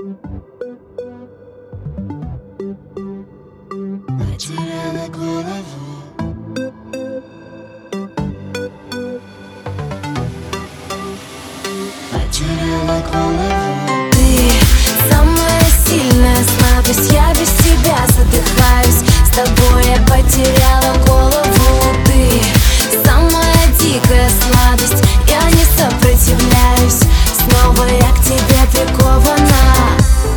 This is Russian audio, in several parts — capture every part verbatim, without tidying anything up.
Потеряла голову. Потеряла голову. Ты самая сильная слабость, я без тебя задыхаюсь. С тобой я потеряла голову. Ты самая дикая сладость, я не сопротивляюсь. Снова я к тебе прикована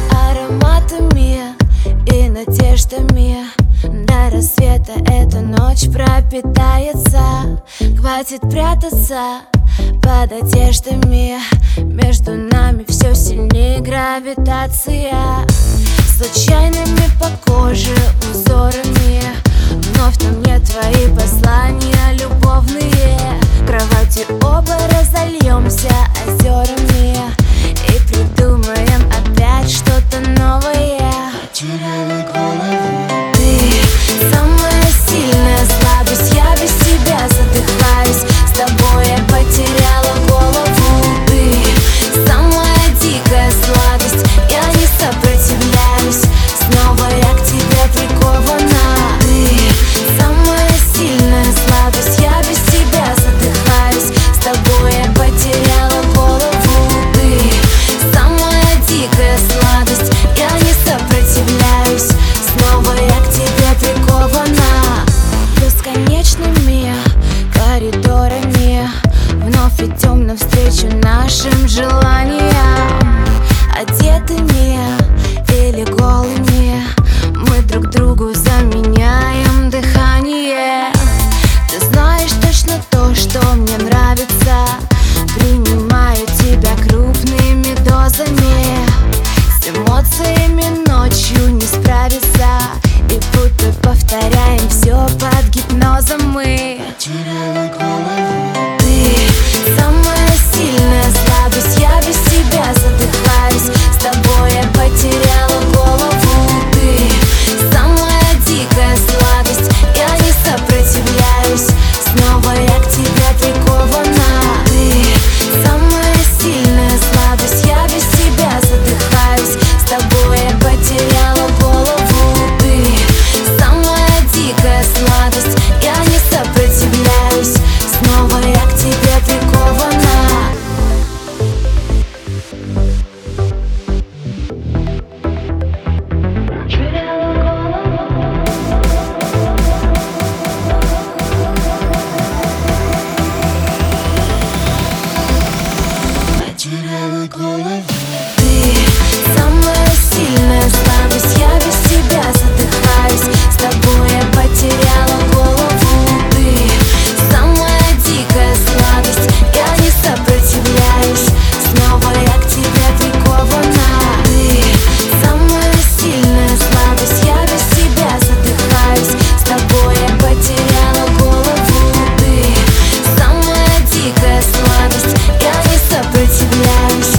ароматами и надеждами. До рассвета эта ночь пропитается. Хватит прятаться под одеждами. Между нами все сильнее гравитация. Случайными по коже узорами. Вновь на мне твои послания любовные. В кровати оба разольемся озерами и придумаем опять что-то новое. Потеряла голову. Ты самая сильная слабость, я без тебя задыхаюсь. С тобой я потеряла голову. Ты самая дикая сладость, я не сопротивляюсь. Снова я к тебе прикована. Ты самая сильная слабость, я без тебя задыхаюсь. С тобой я потеряла голову. Ты самая дикая сладость, я не сопротивляюсь. Снова я к тебе прикована бесконечными коридорами. Вновь идем навстречу нашим желаниям. Одетыми или голыми мы друг другу заменяем дыхание. Ты знаешь точно то, что мне нравится. Принимаю тебя крупными дозами. С эмоциями ночью не справиться. И будто повторяем все под гипнозом мы. Потеряла голову. Ты самая сильная слабость, я без тебя задыхаюсь. С тобой я потеряла голову. Ты самая дикая сладость, я не сопротивляюсь. Снова я к тебе прикована. Ты самая сильная слабость, я без тебя задыхаюсь. С тобой я потеряла голову. Ты самая дикая сладость, я не сопротивляюсь. Снова я к тебе прикована. Потеряла голову. Ты самая сильная слабость, я без тебя задыхаюсь. С тобой я потеряла голову. Ты самая дикая сладость, я не сопротивляюсь. Снова я к тебе прикована. Ты самая сильная слабость, я без тебя задыхаюсь. С тобой я потеряла голову. Ты самая дикая сладость, я не сопротивляюсь.